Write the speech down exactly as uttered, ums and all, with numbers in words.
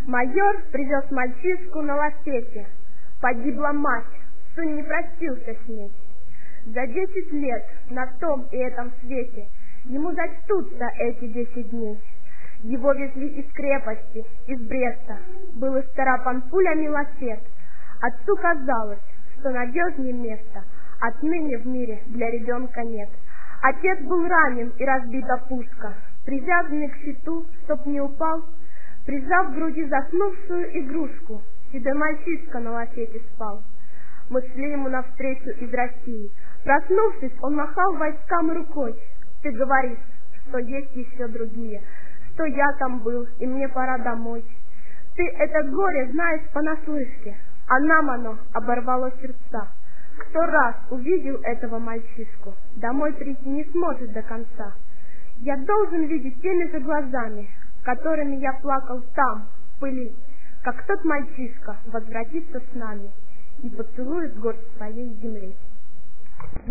Майор привез мальчишку на лафете. Погибла мать, сын не простился с ней. За десять лет на том и этом свете ему зачтутся эти десять дней. Его везли из крепости, из Бреста. Был исцарапан пулями лафет. Отцу казалось, что надежнее места отныне в мире для ребенка нет. Отец был ранен и разбита пушка. Привязанный к щиту, чтоб не упал, прижав к груди заснувшую игрушку, седой мальчишка на лафете спал. Мы шли ему навстречу из России. Проснувшись, он махал войскам рукой. Ты говоришь, что есть еще другие, что я там был, и мне пора домой. Ты это горе знаешь понаслышке, а нам оно оборвало сердца. Кто раз увидел этого мальчишку, домой прийти не сможет до конца. Я должен видеть теми же глазами, которыми я плакал там, в пыли, как тот мальчишка возвратится с нами и поцелует горсть своей земли.